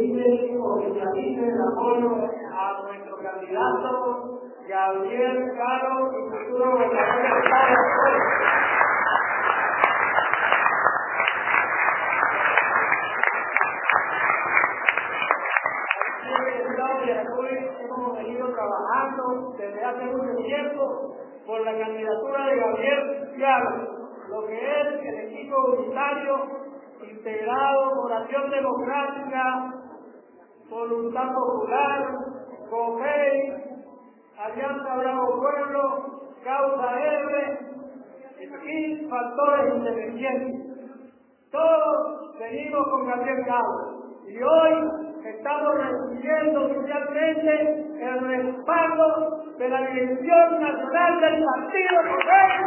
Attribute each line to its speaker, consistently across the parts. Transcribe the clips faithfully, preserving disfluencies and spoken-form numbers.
Speaker 1: organice, oficialice el apoyo a nuestro candidato Gabriel Caro, futuro gobernador del Estado de Yaracuy. Aquí en el Estado de Yaracuy hemos venido trabajando desde hace mucho tiempo por la candidatura de Gabriel Caro, lo que es el equipo unitario integrado por Acción Democrática, Voluntad Popular, COPEI, Alianza Bravo Pueblo, Causa R y factores independientes. Todos venimos con Gabriel Caro y hoy estamos recibiendo oficialmente el respaldo de la Dirección Nacional del Partido COPEI.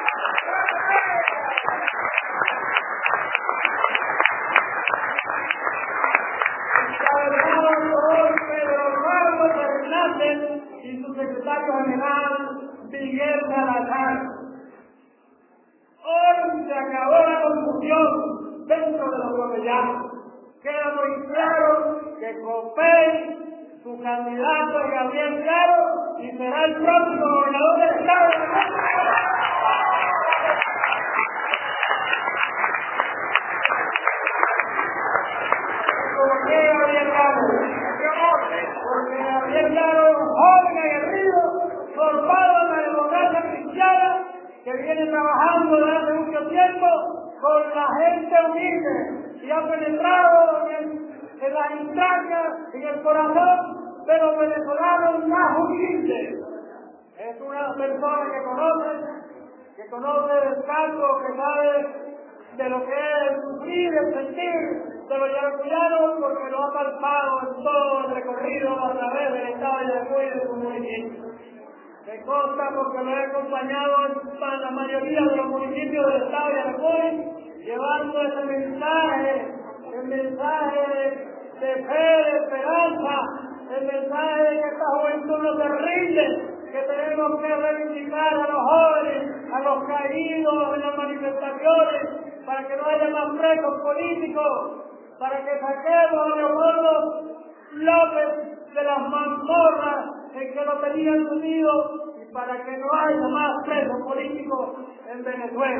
Speaker 1: Y su secretario general, Miguel Salazar. Hoy se acabó la confusión dentro de los copellanos. Queda muy claro que COPEI, su candidato es Gabriel Caro y será el próximo gobernador del Estado de México. ¿Por qué Gabriel Caro? Porque Gabriel Caro es un joven aguerrido, formado en la democracia cristiana, que viene trabajando desde hace mucho tiempo con la gente humilde y ha penetrado en, en las entrañas, en el corazón de los venezolanos más humildes. Es una persona que conoce, que conoce el campo, que sabe de lo que es sufrir, el sentir de los yaracuyanos, porque lo ha palpado en todo el recorrido a través del Estado de Yaracuy y de su municipio. Me consta porque lo he acompañado en la mayoría de los municipios del Estado de Yaracuy, llevando ese mensaje, el mensaje de, de fe, de esperanza, el mensaje de que esta juventud no se rinde, que tenemos que reivindicar a los jóvenes, a los caídos en las manifestaciones, para que no haya más presos políticos, para que saquemos a Leopoldo López de las mazmorras en que lo tenían sumido y para que no haya más presos políticos en Venezuela.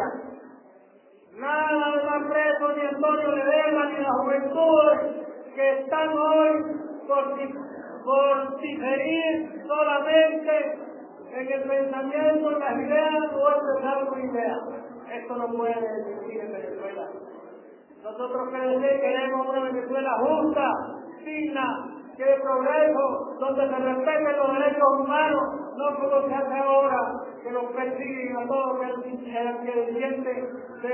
Speaker 1: Nada de más presos ni Antonio Ledesma ni las juventudes que están hoy por, por diferir solamente en el pensamiento, en las ideas o expresar con ideas. Esto no puede existir en Venezuela. Nosotros queremos una Venezuela justa, digna, que de progreso, donde se respeten los derechos humanos, no como se hace ahora, que los persiguen a todos los que diente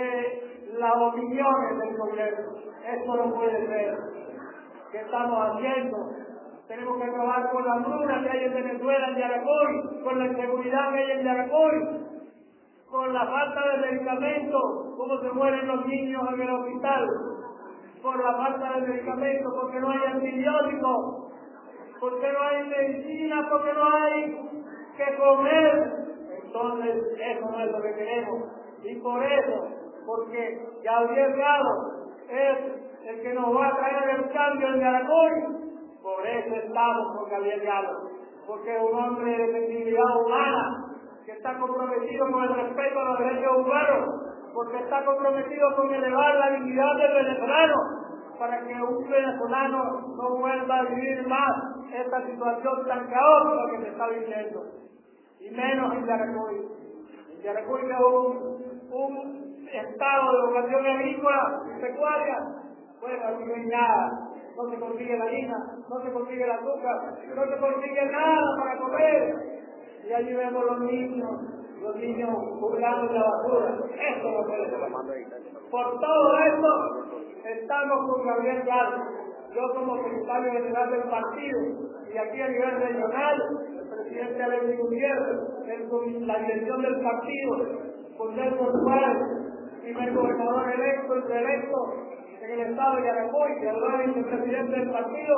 Speaker 1: de las opiniones del gobierno. Esto no puede ser. ¿Qué estamos haciendo? Tenemos que acabar con la hambruna que hay en Venezuela, en Yaracuy, con la inseguridad que hay en Yaracuy, con la falta de medicamentos, cómo se mueren los niños en el hospital, por la falta de medicamentos, porque no hay antibióticos, porque no hay medicina, porque no hay que comer. Entonces, eso no es lo que queremos. Y por eso, porque Gabriel Caro es el que nos va a traer el cambio en Yaracuy, por eso estamos con Gabriel Caro, porque es un hombre de sensibilidad humana, que está comprometido con el respeto a los derechos humanos, porque está comprometido con elevar la dignidad del venezolano, para que un venezolano no vuelva a vivir más esta situación tan caótica que se está viviendo, y menos en Yaracuy. En Yaracuy es un, un estado de vocación agrícola y pecuaria. Bueno, aquí no hay nada, no se consigue la harina, no se consigue el azúcar, no se consigue nada para comer. Y allí vemos los niños, los niños jugando en la basura. Esto no puede ser. Por todo esto, estamos con Gabriel Caro. Yo como secretario general del partido, y aquí a nivel regional, el presidente Alexis Gutiérrez, la dirección del partido, con Nelson Suárez, primer gobernador electo y reelecto en el estado de Yaracuy, y el vicepresidente del partido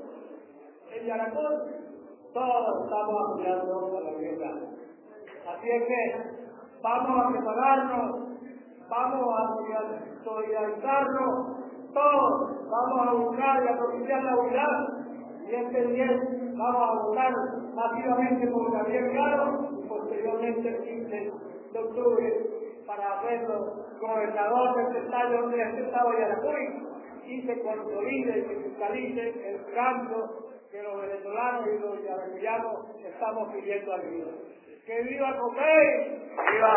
Speaker 1: en Yaracuy. Todos estamos apoyando a la vida. Así es que vamos a prepararnos, vamos a solidarizarnos, todos vamos a buscar y a propiciar la unidad, y este diez vamos a votar masivamente por Gabriel Claro y posteriormente el quince de octubre para hacerlo gobernador de este estado, de este estado de Yaracuy, y se consolide y se cristalice el cambio que los venezolanos y los yaracuyanos estamos pidiendo al vida. ¡Que viva Copey! ¡Viva!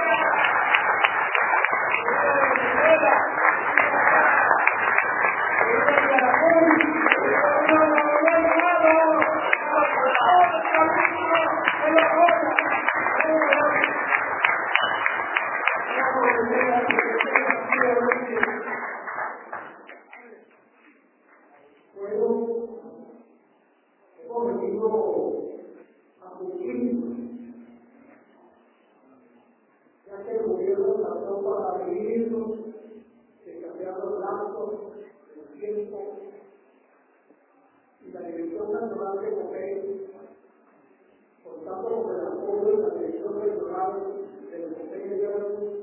Speaker 2: Y la Dirección Nacional de Copey, por tanto, con el apoyo de la Dirección Regional del Copey de Yaracuy,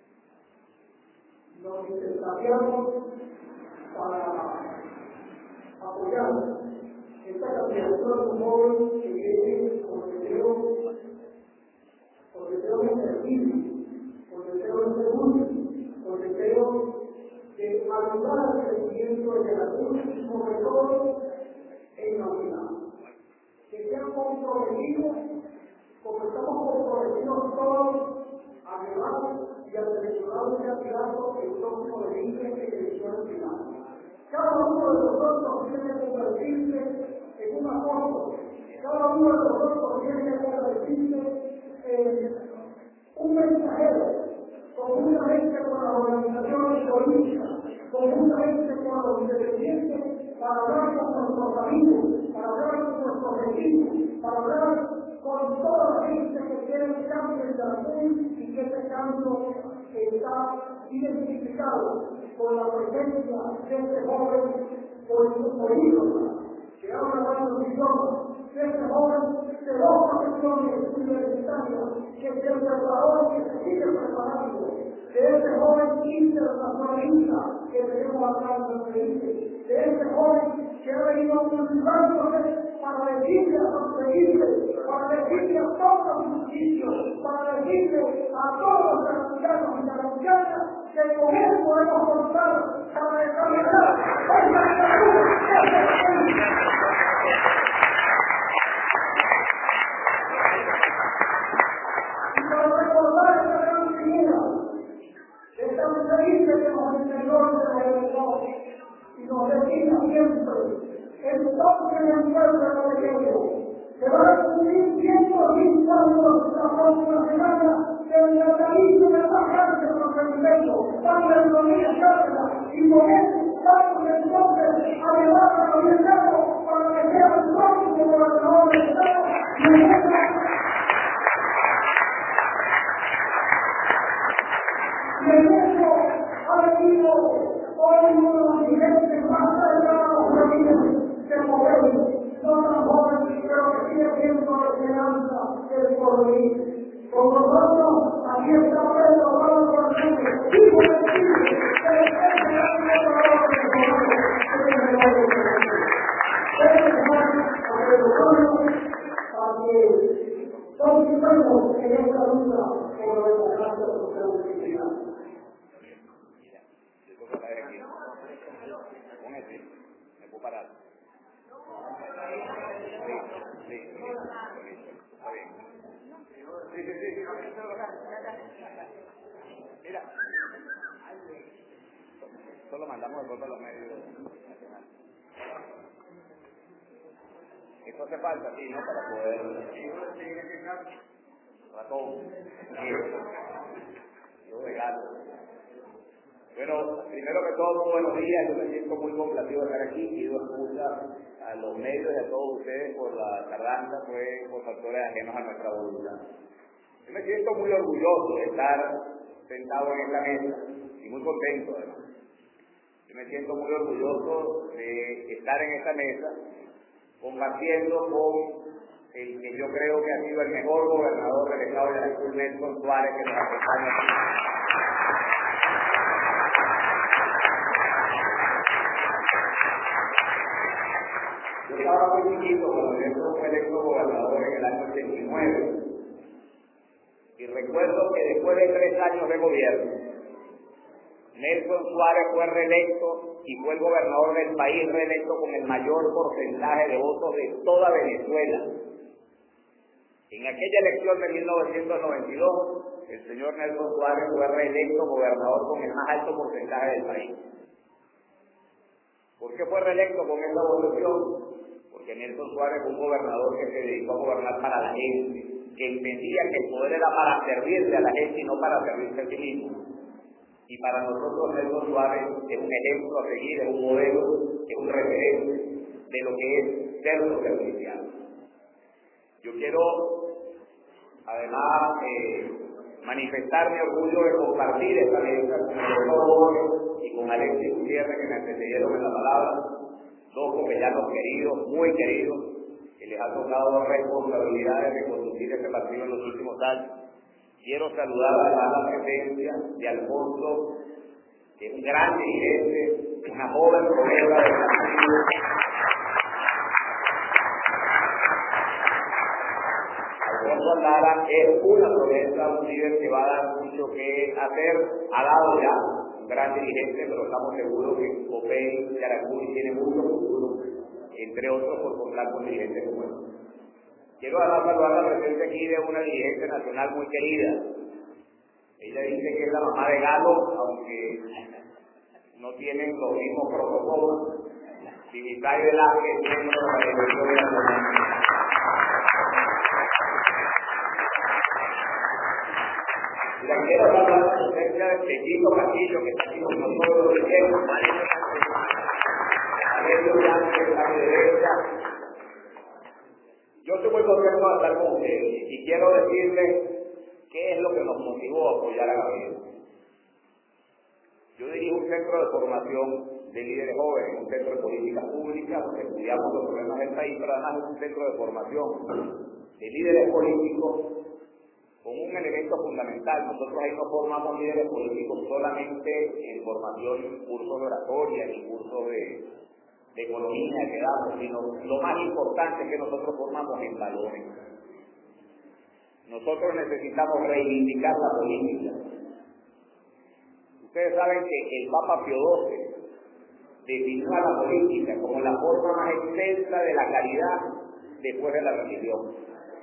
Speaker 2: nos intentaríamos para apoyar esta candidatura de un joven que viene con deseo, con deseo de servir, con deseo de servir, con deseo de ayudar al crecimiento de Yaracuy y sobre todo en la unidad. Que sean comprometidos, como estamos comprometidos todos, a llevar y a seleccionar un candidato el próximo veinte en elecciones finales. Cada uno de nosotros tiene que convertirse en un apóstol, cada uno de nosotros tiene que convertirse en un mensajero, conjuntamente con las organizaciones políticas, conjuntamente con los independientes, para hablar con nuestros amigos, para hablar con nuestros vecinos, para hablar con toda la gente que quiere un cambio en Yaracuy y que ese cambio está identificado con la presencia de este joven político que habla varios idiomas, de este joven de dos profesiones universitarias, que se preparó y que se sigue preparando, de este joven internacionalista que tenemos acá en nuestro país, de este joven que ha venido cultivándose para decirle a los países, para decirle a todos los sitios, para decirle a todos los yaracuyanos y yaracuyanas que con él podemos contar para desarrollar esta y para recordar esta gran figura, esta mujerita que nos enseñó de la verdad y nos decía siempre, entonces el pueblo pequeño se va a cumplir ciento cinco años la próxima semana del natalicio de la cárcel de los alimentos, cuando el domingo cárcel, y con él vamos entonces a llevar a los mercados para que sea el próximo gobernador del Estado y en esta y en eso ha venido hoy uno de los dirigentes más cercanos de de mover, no tan joven, pero que sigue siendo la esperanza del porvenir. Con nosotros, aquí está Pedro Pablo Fernández, hijo de Chile, que le está esperando el valor del gobierno. Para que participemos en esta lucha por la democracia social y cristiana.
Speaker 3: ¿Me puedo parar? Sí, sí, sí, está bien. Sí, sí, sí. Mira, solo mandamos el voto a los medios nacionales. Esto hace falta, sí, ¿no? Para poder... Ratón. Yo regalo. Bueno, primero que todo, buenos días. Yo me siento muy complacido de estar aquí. Pido excusa a los medios y a todos ustedes por la tardanza, fue por factores ajenos a nuestra voluntad. Yo me siento muy orgulloso de estar sentado en esta mesa y muy contento además. Yo me siento muy orgulloso de estar en esta mesa compartiendo con el que yo creo que ha sido el mejor gobernador del estado de Yaracuy, Nelson Suárez, que nos acompaña aquí. estaba muy chiquito cuando Nelson fue electo gobernador en el año ochenta y nueve. Y recuerdo que después de tres años de gobierno, Nelson Suárez fue reelecto y fue el gobernador del país reelecto con el mayor porcentaje de votos de toda Venezuela. En aquella elección de mil novecientos noventa y dos, el señor Nelson Suárez fue reelecto gobernador con el más alto porcentaje del país. ¿Por qué fue reelecto con esa votación? Porque Nelson Suárez fue un gobernador que se dedicó a gobernar para la gente, que entendía que el poder era para servirle a la gente y no para servirse a sí mismo. Y para nosotros Nelson Suárez es un ejemplo a seguir, es un modelo, es un referente de lo que es ser social. Yo quiero, además, eh, manifestar mi orgullo de compartir esta mesa con los jóvenes y con Alexis Gutiérrez, que me antecedieron en la palabra, dos copellanos queridos, muy queridos, que les ha tocado responsabilidades de conducir este partido en los últimos años. Quiero saludar a la presencia de Alfonso, que es un gran dirigente, una joven promesa del partido. Alfonso Lara es una promesa, un líder que va a dar mucho que hacer, ha dado ya, un gran dirigente, pero estamos seguros que Copey Yaracuy tiene mucho futuro, entre otros por contar con dirigentes como él. Quiero además saludar la presencia aquí de una dirigente nacional muy querida. Ella dice que es la mamá de Galo, aunque no tienen los mismos protocolos. Dimitay Velázquez, miembro de la Dirección Nacional. La quiero saludar la presencia de Pepito Castillo, que está aquí con nosotros de tiempo. Alejandro Blanco, de la derecha. Yo estoy muy contento de estar con ustedes y quiero decirles qué es lo que nos motivó a apoyar a Gabriel. Yo dirijo un centro de formación de líderes jóvenes, un centro de políticas públicas, donde estudiamos los problemas del país, pero además es un centro de formación de líderes políticos con un elemento fundamental. Nosotros ahí no formamos líderes políticos solamente en formación, cursos de oratoria y cursos de... de economía que damos, sino lo más importante es que nosotros formamos en valores. Nosotros necesitamos reivindicar la política. Ustedes saben que el Papa Pío doce definió a la política como la forma más extensa de la caridad después de la religión.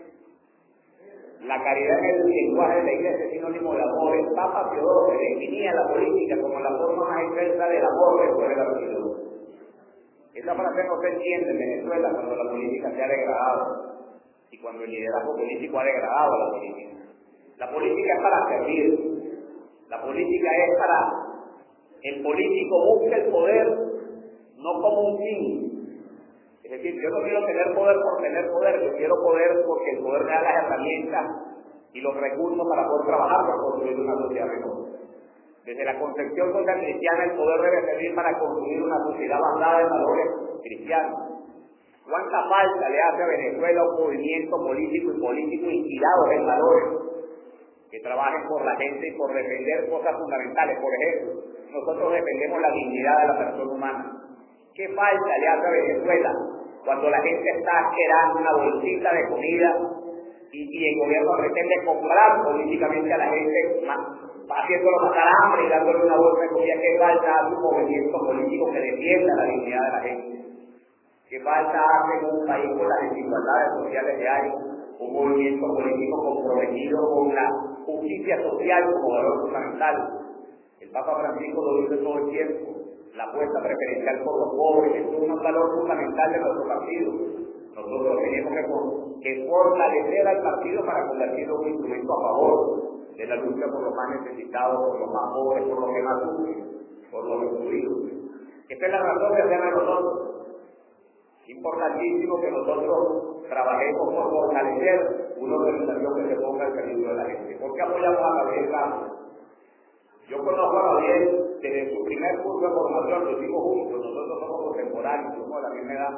Speaker 3: La caridad en el lenguaje de la Iglesia es sinónimo de amor. El Papa Pío doce definía la política como la forma más extensa del amor después de la religión. Esa frase no se entiende en Venezuela cuando la política se ha degradado y cuando el liderazgo político ha degradado a la política. La política es para servir. La política es para... El político busca el poder no como un fin. Es decir, yo no quiero tener poder por tener poder, yo quiero poder porque el poder me da las herramientas y los recursos para poder trabajar por construir una sociedad mejor. Desde la concepción social cristiana, el poder debe servir para construir una sociedad basada en valores cristianos. ¿Cuánta falta le hace a Venezuela un movimiento político y político inspirado en valores que trabajen por la gente y por defender cosas fundamentales? Por ejemplo, nosotros defendemos la dignidad de la persona humana. ¿Qué falta le hace a Venezuela cuando la gente está esperando una bolsita de comida y, y el gobierno pretende comprar políticamente a la gente, haciéndolo pasar hambre y dándole una bolsa de comida? ¿Qué falta hace un movimiento político que defienda la dignidad de la gente? ¿Qué falta hace en un país con las desigualdades sociales que hay un movimiento político comprometido con la justicia social como valor fundamental? El Papa Francisco lo dice todo el tiempo, la apuesta preferencial por los pobres es un valor fundamental de nuestro partido. Nosotros tenemos que, que fortalecer al partido para convertirlo en un instrumento a favor de la lucha por los más necesitados, por los más pobres, por los que más sufren, por los excluidos. Esta es la razón de hacer a nosotros. Es importantísimo que nosotros trabajemos por fortalecer una organización que se ponga al servicio de la gente. ¿Por qué apoyamos a Gabriel Ramos? Yo conozco a Gabriel desde su primer curso de formación, lo hicimos juntos, nosotros somos contemporáneos, somos de la misma edad.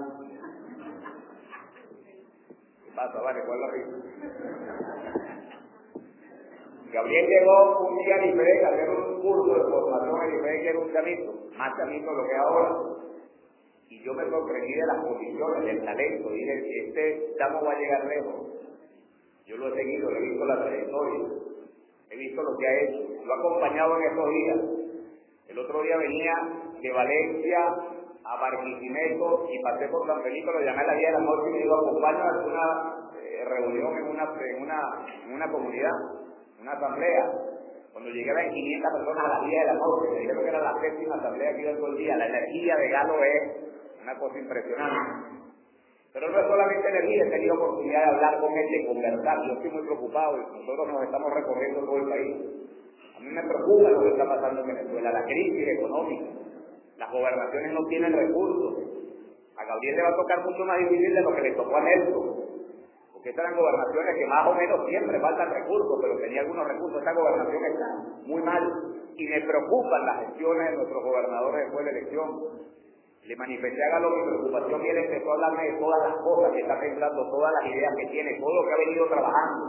Speaker 3: ¿Qué pasa? Vale, ¿cuál es la risa? Gabriel llegó un día a Ifrec a hacer un curso de formación en Ifrec, que era un chamito, más chamito de lo que es ahora. Y Y yo me sorprendí de las posiciones, del talento. Dije, este chamo va a llegar lejos. Yo lo he seguido, le he visto la trayectoria, he visto lo que ha hecho, lo he acompañado en estos días. El otro día venía de Valencia a Barquisimeto y pasé por San Felipe, lo llamé a las diez de la noche y me dijo, acompáñame a una eh, reunión en una, en, una, en una comunidad, una asamblea. Cuando llegué a quinientas personas a las diez de la noche, me dijeron que era la séptima asamblea que iba todo el día. La energía de Galo es una cosa impresionante. Pero no es solamente energía, he tenido oportunidad de hablar con él, de conversar. Yo estoy muy preocupado y nosotros nos estamos recorriendo todo el país. A mí me preocupa lo que está pasando en Venezuela, la crisis económica. Las gobernaciones no tienen recursos. A Gabriel le va a tocar mucho más difícil de lo que le tocó a Nelson. Porque estas eran gobernaciones que más o menos siempre faltan recursos, pero tenía algunos recursos. Esta gobernación está muy mal. Y me preocupan las gestiones de nuestros gobernadores después de la elección. Le manifesté a Galo mi preocupación y él empezó a hablarme de todas las cosas que está pensando, todas las ideas que tiene, todo lo que ha venido trabajando.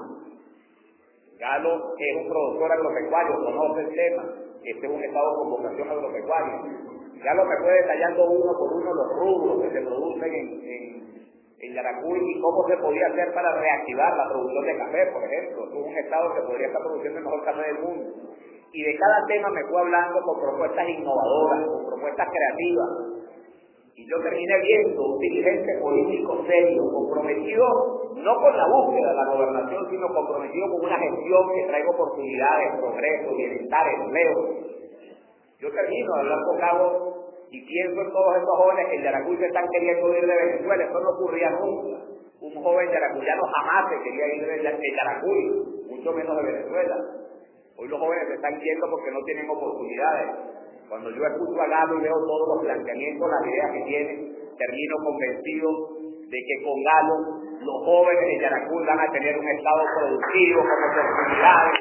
Speaker 3: Galo es un productor agropecuario, conoce el tema. Este es un estado con vocación agropecuaria. Galo me fue detallando uno por uno los rubros que se producen en, en, en Yaracuy y cómo se podía hacer para reactivar la producción de café, por ejemplo. Es un estado que podría estar produciendo el mejor café del mundo. Y de cada tema me fue hablando con propuestas innovadoras, con propuestas creativas. Y yo terminé viendo un dirigente político serio, comprometido no con la búsqueda de la gobernación, sino comprometido con una gestión que traiga oportunidades, progreso, bienestar, empleo. Yo termino de hablar con Galo y pienso en todos estos jóvenes que en Yaracuy se están queriendo ir de Venezuela. Eso no ocurría nunca. Un joven yaracuyano jamás se quería ir de Yaracuy, mucho menos de Venezuela. Hoy los jóvenes se están yendo porque no tienen oportunidades. Cuando yo escucho a Galo y veo todos los planteamientos, las ideas que tiene, termino convencido de que con Galo los jóvenes de Yaracuy van a tener un estado productivo, con oportunidades.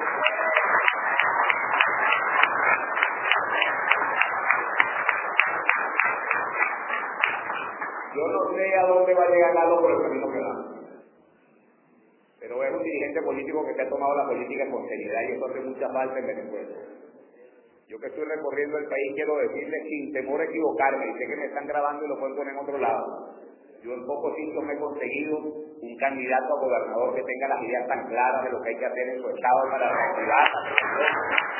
Speaker 3: Yo no sé a dónde va a llegar Galo por el camino que va. Pero es un dirigente político que se ha tomado la política con seriedad y eso hace mucha falta en Venezuela. Yo que estoy recorriendo el país quiero decirles sin temor a equivocarme, y sé que me están grabando y lo pueden poner en otro lado. Yo en pocos sitios me he conseguido un candidato a gobernador que tenga las ideas tan claras de lo que hay que hacer en su estado para reactivar la producción.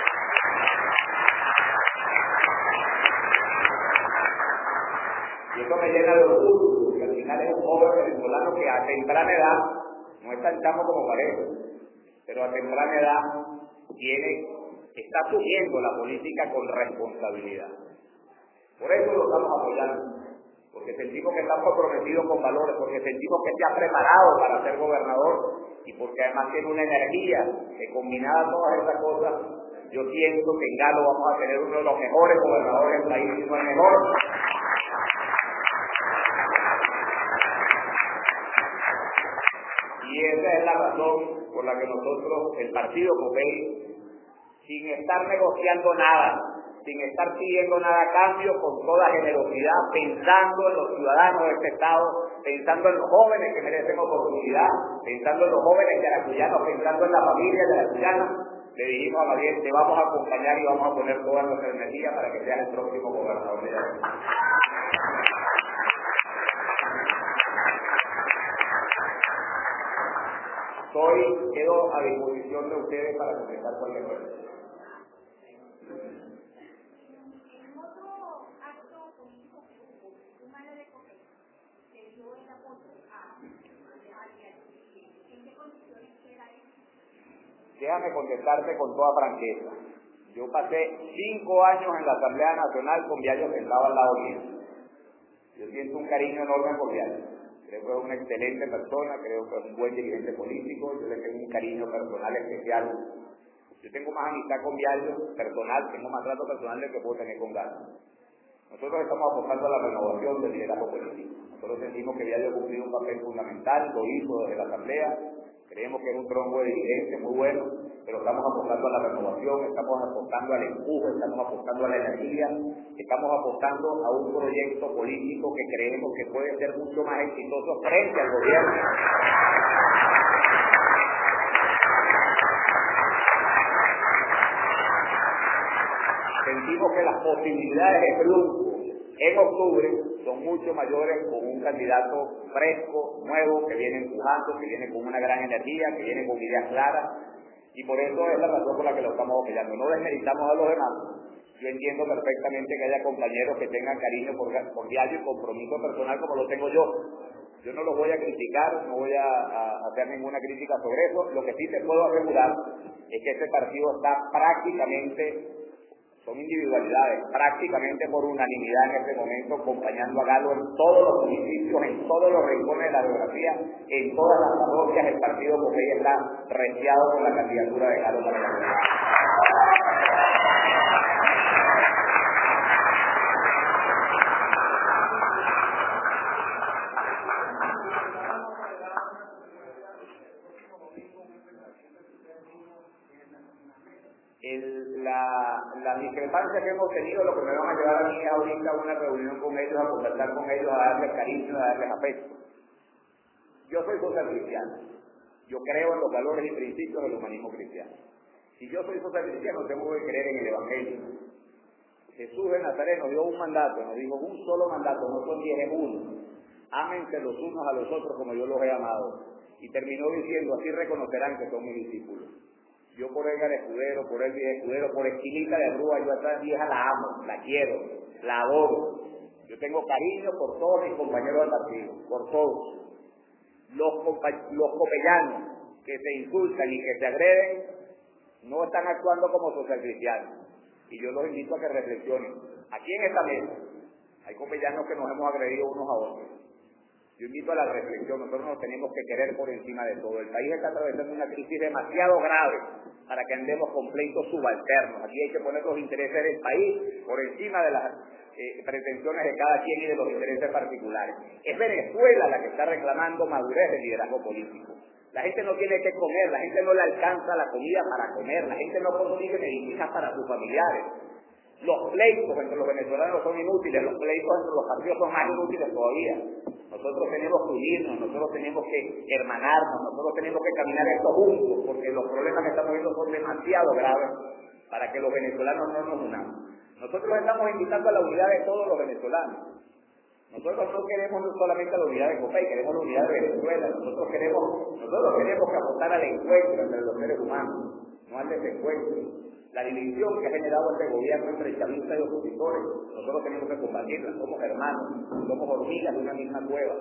Speaker 3: Y eso me llena de orgullo, porque al final es un joven venezolano que a temprana edad, no es tan chamo como parece, pero a temprana edad tiene, está asumiendo la política con responsabilidad. Por eso lo estamos apoyando, porque sentimos que está comprometido con valores, porque sentimos que se ha preparado para ser gobernador y porque además tiene una energía que combinada a todas esas cosas, yo siento que en Galo vamos a tener uno de los mejores gobernadores del país, si no el mejor. Y esa es la razón por la que nosotros, el partido COPEI, sin estar negociando nada, sin estar pidiendo nada a cambio, con toda generosidad, pensando en los ciudadanos de este estado, pensando en los jóvenes que merecen oportunidad, pensando en los jóvenes yaracuyanos, pensando en la familia yaracuyana, le dijimos a Gabriel, te vamos a acompañar y vamos a poner toda nuestra energía para que seas el próximo gobernador de Yaracuy. Estoy, quedo a disposición de ustedes para contestar cualquier cosa.
Speaker 4: En otro acto político que hubo, un área de COPEI se dio el apoyo a alguien. ¿En qué condiciones queda eso?
Speaker 3: Déjame contestarte con toda franqueza. Yo pasé cinco años en la Asamblea Nacional con Viallo sentado al lado mío. Yo siento un cariño enorme por Viallo. Creo que es una excelente persona, creo que es un buen dirigente político, yo le tengo un cariño personal especial. Yo tengo más amistad con Viallo personal, tengo más trato personal del que puedo tener con Galo. Nosotros estamos apostando a la renovación del liderazgo político. Nosotros sentimos que Viallo ha cumplido un papel fundamental, lo hizo desde la Asamblea, creemos que es un tronco de dirigente muy bueno, pero estamos apostando a la renovación, estamos apostando al empuje, estamos apostando a la energía, estamos apostando a un proyecto político que creemos que puede ser mucho más exitoso frente al gobierno. Sentimos que las posibilidades de triunfo en octubre son mucho mayores con un candidato fresco, nuevo, que viene empujando, que viene con una gran energía, que viene con ideas claras, y por eso es la razón por la que lo estamos apoyando. No desmeritamos a los demás. Yo entiendo perfectamente que haya compañeros que tengan cariño cordial y compromiso personal como lo tengo yo. Yo no los voy a criticar, no voy a, a hacer ninguna crítica sobre eso. Lo que sí te puedo asegurar es que este partido está prácticamente, son individualidades, prácticamente por unanimidad en este momento, acompañando a Galo en todos los municipios, en todos los rincones de la geografía, en todas las parroquias. El partido Copey está reciado con la candidatura de Galo para la ciudad. El, la, la discrepancia que hemos tenido, lo que me van a llevar a mí es ahorita a una reunión con ellos, a conversar con ellos, a darles cariño, a darles afecto. Yo soy social cristiano. Yo creo en los valores y principios del humanismo cristiano. Si yo soy social cristiano, tengo que creer en el Evangelio. Jesús de Nazaret nos dio un mandato, nos dijo un solo mandato, no son diez, es uno. Ámense los unos a los otros como yo los he amado. Y terminó diciendo, así reconocerán que son mis discípulos. Yo por Edgar Escudero, por Elvis Escudero, por Esquilita de Rúa, yo a esta vieja la amo, la quiero, la adoro. Yo tengo cariño por todos mis compañeros del partido, por todos. Los, los copellanos que se insultan y que se agreden no están actuando como socialcristianos. Y yo los invito a que reflexionen. Aquí en esta mesa hay copellanos que nos hemos agredido unos a otros. Yo invito a la reflexión. Nosotros nos tenemos que querer por encima de todo. El país está atravesando una crisis demasiado grave para que andemos con pleitos subalternos. Aquí hay que poner los intereses del país por encima de las eh, pretensiones de cada quien y de los intereses particulares. Es Venezuela la que está reclamando madurez del liderazgo político. La gente no tiene que comer, la gente no le alcanza la comida para comer, la gente no consigue medicinas para sus familiares. Los pleitos entre los venezolanos son inútiles, los pleitos entre los partidos son más inútiles todavía. Nosotros tenemos que unirnos, nosotros tenemos que hermanarnos, nosotros tenemos que caminar esto juntos, porque los problemas que estamos viendo son demasiado graves para que los venezolanos no nos unamos. Nosotros estamos invitando a la unidad de todos los venezolanos. Nosotros no queremos no solamente la unidad de Copey, queremos la unidad de Venezuela. Nosotros queremos, nosotros queremos que apostar al encuentro entre los seres humanos, no al desencuentro. La división que ha generado este gobierno entre chavistas y opositores, nosotros tenemos que combatirla. Somos hermanos, somos hormigas de una misma cueva.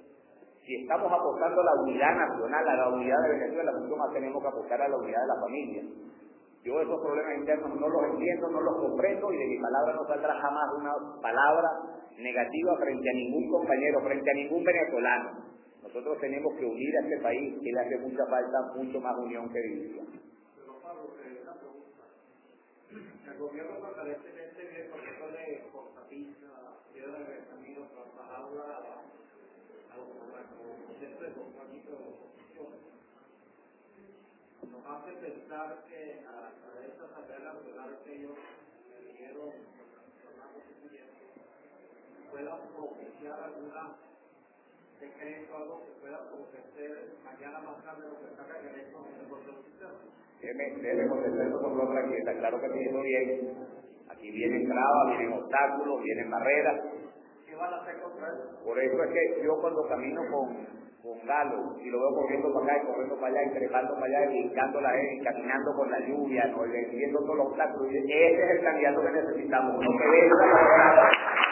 Speaker 3: Si estamos apostando a la unidad nacional, a la unidad de Venezuela, nosotros más tenemos que apostar a la unidad de la familia. Yo esos problemas internos no los entiendo, no los comprendo, y de mi palabra no saldrá jamás una palabra negativa frente a ningún compañero, frente a ningún venezolano. Nosotros tenemos que unir a este país, que le hace mucha falta, mucho más unión que división.
Speaker 2: Pero Pablo, eh, una pregunta. El gobierno aparentemente viene el proceso de cortapista, piedra de camino, trasladarla a los procesos de compromiso de oposición. Nos hace pensar que a, a esta asamblea nacional que ellos eligieron una constituyente puedan propiciar alguna decreto, algo que pueda acontecer mañana más tarde lo que saca el derecho del control sistema.
Speaker 3: Debe contestarlo con otra quieta, claro que sí, eso bien. Aquí vienen trabas, vienen obstáculos, vienen barreras.
Speaker 2: ¿Qué van a hacer contra eso?
Speaker 3: Por eso es que yo cuando camino con, con Galo y lo veo corriendo para acá y corriendo para allá y trepando para allá y brincando la E, y caminando con la lluvia, ¿no? Y viendo todos los obstáculos, y ese es el candidato que necesitamos, no que venga la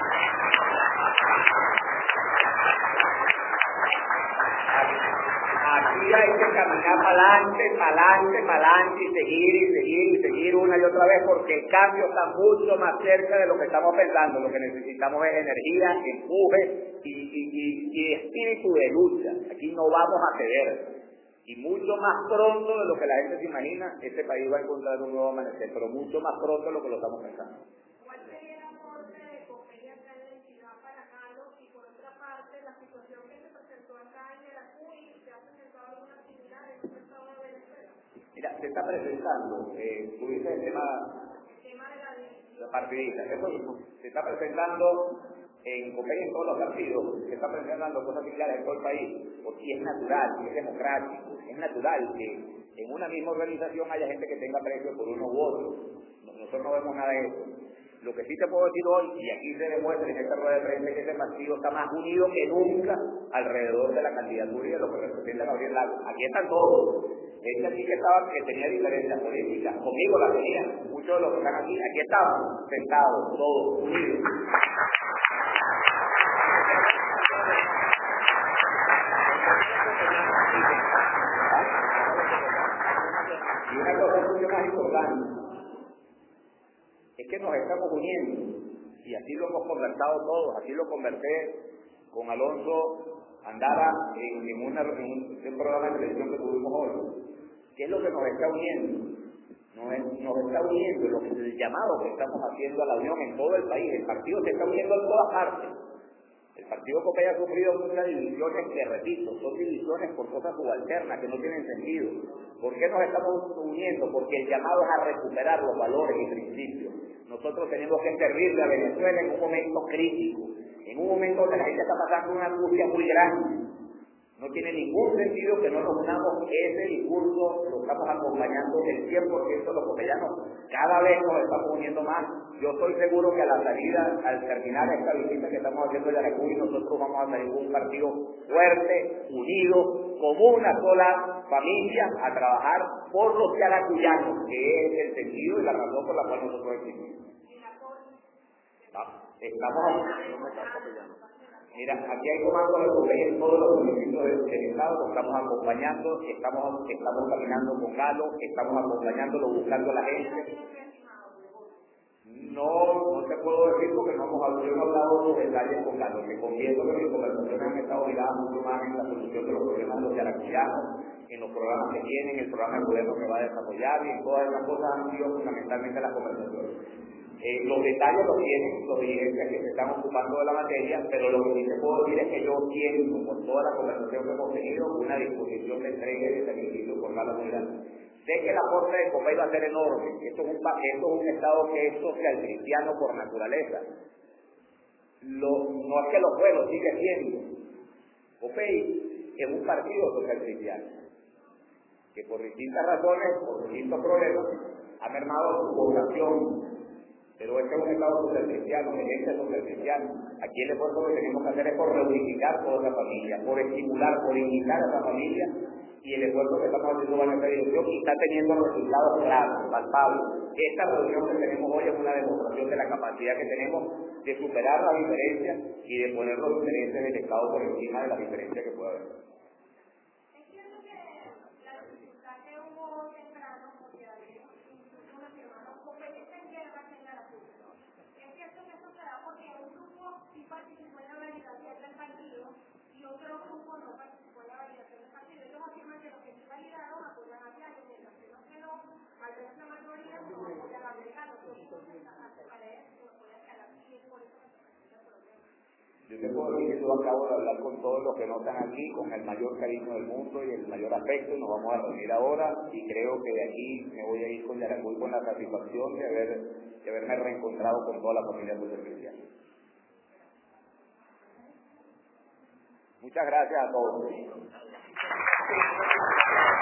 Speaker 3: Aquí hay que caminar para adelante, para adelante, para adelante y seguir y seguir y seguir una y otra vez, porque el cambio está mucho más cerca de lo que estamos pensando. Lo que necesitamos es energía, empuje y, y, y, y espíritu de lucha. Aquí no vamos a ceder. Y mucho más pronto de lo que la gente se imagina, este país va a encontrar un nuevo amanecer, pero mucho más pronto de lo que lo estamos pensando.
Speaker 4: ¿Cuál sería el aporte de Copey acá en la entidad para Galo? Y por otra parte, la situación que se presentó acá en el Acuy, ¿se ha presentado alguna similar en otro estado de Venezuela?
Speaker 3: Mira, se está presentando, eh, tú dices el tema,
Speaker 4: El tema de la
Speaker 3: la partidista, eso se está presentando en Copey, en todos los partidos, se está presentando cosas similares en todo el país, porque es natural, es democrático, es natural que en una misma organización haya gente que tenga precio por uno u otro. Nosotros no vemos nada de eso. Lo que sí te puedo decir hoy, y aquí se demuestra en esta rueda de prensa, que este partido está más unido que nunca alrededor de la candidatura y de lo que representa Gabriel Lagos. Aquí están todos. Este aquí que estaba, que tenía diferencias políticas, conmigo las tenía. Muchos de los que están aquí, aquí estaban sentados, todos unidos. Y una cosa mucho más importante es que nos estamos uniendo, y así lo hemos conversado todos. Así lo conversé con Alonso Andara en, en, una, en un, en un programa de televisión que tuvimos hoy. ¿Qué es lo que nos está uniendo? Nos, nos está uniendo lo que, el llamado que estamos haciendo a la unión en todo el país. El partido se está uniendo en todas partes. El partido Copey ha sufrido muchas divisiones que, repito, son divisiones por cosas subalternas que no tienen sentido. ¿Por qué nos estamos uniendo? Porque el llamado es a recuperar los valores y principios. Nosotros tenemos que servirle a Venezuela en un momento crítico, en un momento donde la gente está pasando una angustia muy grande. No tiene ningún sentido que no nos unamos. Ese discurso lo estamos acompañando el cien por ciento de los copellanos. Cada vez nos estamos uniendo más. Yo estoy seguro que a la salida, al terminar esta visita que estamos haciendo en Yaracuy, nosotros vamos a salir con un partido fuerte, unido, como una sola familia, a trabajar por los yaracuyanos, que es el sentido y la razón por la cual nosotros existimos. Estamos... Mira, aquí hay comandos de Copey en todos los municipios del Estado, lo estamos acompañando, estamos, estamos caminando con Galo, estamos acompañándolo, buscando a la gente. No, no te puedo decir porque no hemos hablado, yo no he hablado de los detalles con Galo. Te confieso que mis conversaciones han estado miradas mucho más en la solución de los problemas de los yaracuyanos, en los programas que tienen, el programa de gobierno que va a desarrollar, y en todas esas cosas han sido fundamentalmente las conversaciones. Eh, los detalles los tienen los dirigentes que se están ocupando de la materia, pero lo que sí te puedo decir es que yo siento, por toda la conversación que hemos tenido, una disposición de entrega y de sacrificio por Galo muy grande. Sé que el aporte de Copey va a ser enorme. Esto es un, esto es un Estado que es social cristiano por naturaleza. Lo, no es que lo fue, lo sigue siendo. Copey es un partido social cristiano que por distintas razones, por distintos problemas, ha mermado su población. Pero este es un Estado social cristiano, el ente social cristiano. Aquí el esfuerzo que tenemos que hacer es por reunificar toda la familia, por estimular, por invitar a la familia, y el esfuerzo que estamos haciendo en esta dirección y está teniendo resultados claros, palpables. Esta reunión que tenemos hoy es una demostración de la capacidad que tenemos de superar las diferencias y de poner los intereses del Estado por encima de las diferencias que pueda haber.
Speaker 4: Es cierto que la dificultad que hubo temprano, porque había incluso unos hermanos competencia en guerra en la República. Es cierto que eso se da porque un grupo sí participó en la validación del partido y otro grupo no participó en la validación del partido. Ellos afirman que los que sí validaron apoyan a Diario, mientras que los que no, al menos la mayoría, no apoyan a Mercado.
Speaker 3: Yo te puedo decir que yo acabo de hablar con todos los que no están aquí con el mayor cariño del mundo y el mayor afecto, y nos vamos a reunir ahora, y creo que de aquí me voy a ir con Yaracuy con la satisfacción de, haber, de haberme reencontrado con toda la familia cristiana. Muchas gracias a todos.